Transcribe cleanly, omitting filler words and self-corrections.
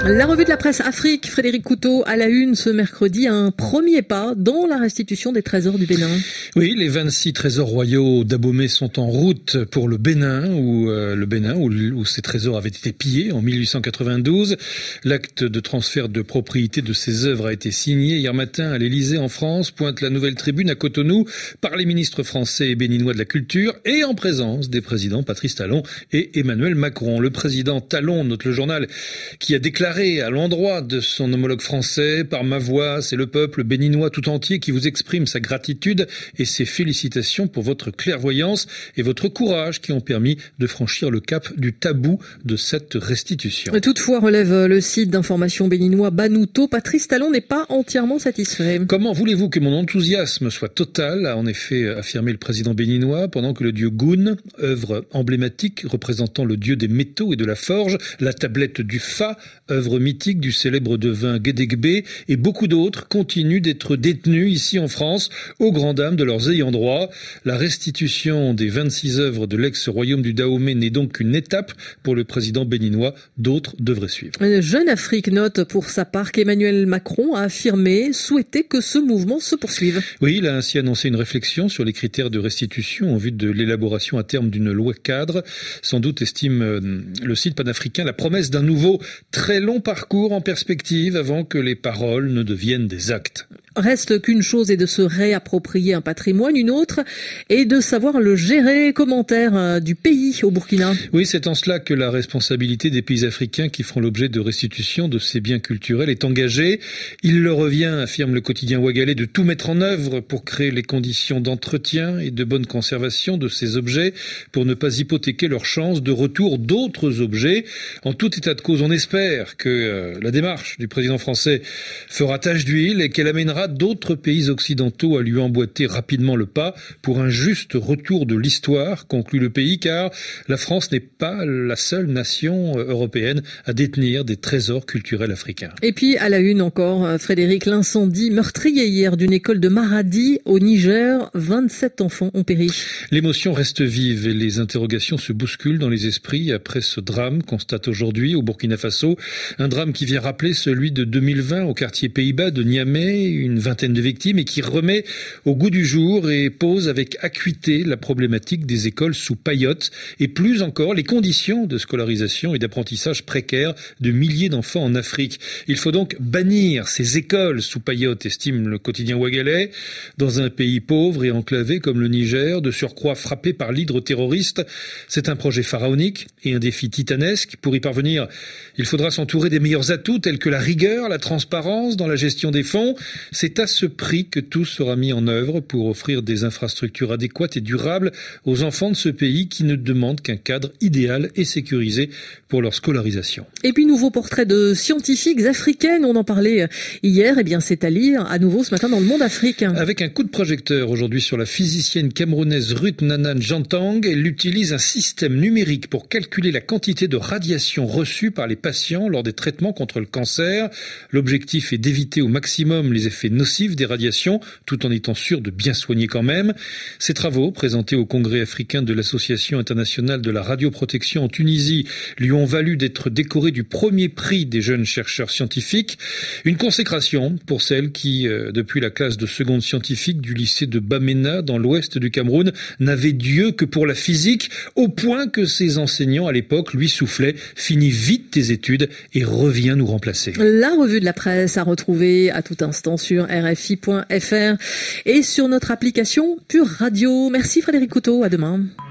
La revue de la presse Afrique, Frédéric Couteau, à la une ce mercredi, un premier pas dans la restitution des trésors du Bénin. Oui, les 26 trésors royaux d'Abomey sont en route pour le Bénin, où ces trésors avaient été pillés en 1892. L'acte de transfert de propriété de ces œuvres a été signé hier matin à l'Élysée en France, pointe la Nouvelle Tribune à Cotonou, par les ministres français et béninois de la Culture et en présence des présidents Patrice Talon et Emmanuel Macron. Le président Talon, note le journal, qui a déclaré à l'endroit de son homologue français: par ma voix, c'est le peuple béninois tout entier qui vous exprime sa gratitude et ses félicitations pour votre clairvoyance et votre courage qui ont permis de franchir le cap du tabou de cette restitution. Toutefois, relève le site d'information béninois Banuto, Patrice Talon n'est pas entièrement satisfait. Comment voulez-vous que mon enthousiasme soit total, a en effet affirmé le président béninois, pendant que le dieu Goun, œuvre emblématique représentant le dieu des métaux et de la forge, la tablette du Fa, œuvre mythique du célèbre devin Guédégbé, et beaucoup d'autres continuent d'être détenus ici en France, aux grandes dames de leurs ayants droit. La restitution des 26 œuvres de l'ex-royaume du Dahomey n'est donc qu'une étape pour le président béninois. D'autres devraient suivre. Jeune Afrique note pour sa part qu'Emmanuel Macron a affirmé souhaiter que ce mouvement se poursuive. Oui, il a ainsi annoncé une réflexion sur les critères de restitution en vue de l'élaboration à terme d'une loi cadre. Sans doute estime le site panafricain la promesse d'un nouveau très long parcours en perspective avant que les paroles ne deviennent des actes. Reste qu'une chose est de se réapproprier un patrimoine, une autre est de savoir le gérer. Commentaire du pays au Burkina. Oui, c'est en cela que la responsabilité des pays africains qui feront l'objet de restitution de ces biens culturels est engagée. Il leur revient, affirme le quotidien Ouagalais, de tout mettre en œuvre pour créer les conditions d'entretien et de bonne conservation de ces objets pour ne pas hypothéquer leur chance de retour d'autres objets. En tout état de cause, on espère que la démarche du président français fera tache d'huile et qu'elle amènera d'autres pays occidentaux à lui emboîter rapidement le pas pour un juste retour de l'histoire, conclut le pays, car la France n'est pas la seule nation européenne à détenir des trésors culturels africains. Et puis à la une encore, Frédéric, l'incendie meurtrier hier d'une école de Maradi au Niger, 27 enfants ont péri. L'émotion reste vive et les interrogations se bousculent dans les esprits après ce drame, constate aujourd'hui au Burkina Faso, un drame qui vient rappeler celui de 2020 au quartier Pays-Bas de Niamey, une vingtaine de victimes, et qui remet au goût du jour et pose avec acuité la problématique des écoles sous paillotes et plus encore les conditions de scolarisation et d'apprentissage précaires de milliers d'enfants en Afrique. Il faut donc bannir ces écoles sous paillotes, estime le quotidien Ouagalais, dans un pays pauvre et enclavé comme le Niger, de surcroît frappé par l'hydre terroriste. C'est un projet pharaonique et un défi titanesque. Pour y parvenir, il faudra s'entourer des meilleurs atouts tels que la rigueur, la transparence dans la gestion des fonds. C'est à ce prix que tout sera mis en œuvre pour offrir des infrastructures adéquates et durables aux enfants de ce pays qui ne demandent qu'un cadre idéal et sécurisé pour leur scolarisation. Et puis nouveau portrait de scientifiques africaines, on en parlait hier, c'est à lire à nouveau ce matin dans Le Monde Afrique. Avec un coup de projecteur aujourd'hui sur la physicienne camerounaise Ruth Nanan Jantang, elle utilise un système numérique pour calculer la quantité de radiation reçue par les patients lors des traitements contre le cancer. L'objectif est d'éviter au maximum les effets nocifs des radiations, tout en étant sûr de bien soigner quand même. Ces travaux, présentés au Congrès africain de l'Association internationale de la radioprotection en Tunisie, lui ont valu d'être décoré du premier prix des jeunes chercheurs scientifiques. Une consécration pour celle qui, depuis la classe de seconde scientifique du lycée de Bamena, dans l'ouest du Cameroun, n'avait Dieu que pour la physique, au point que ses enseignants à l'époque lui soufflaient « Finis vite tes études et reviens nous remplacer ». La revue de la presse à retrouver à tout instant sur RFI.fr et sur notre application Pure Radio. Merci Frédéric Couteau, à demain.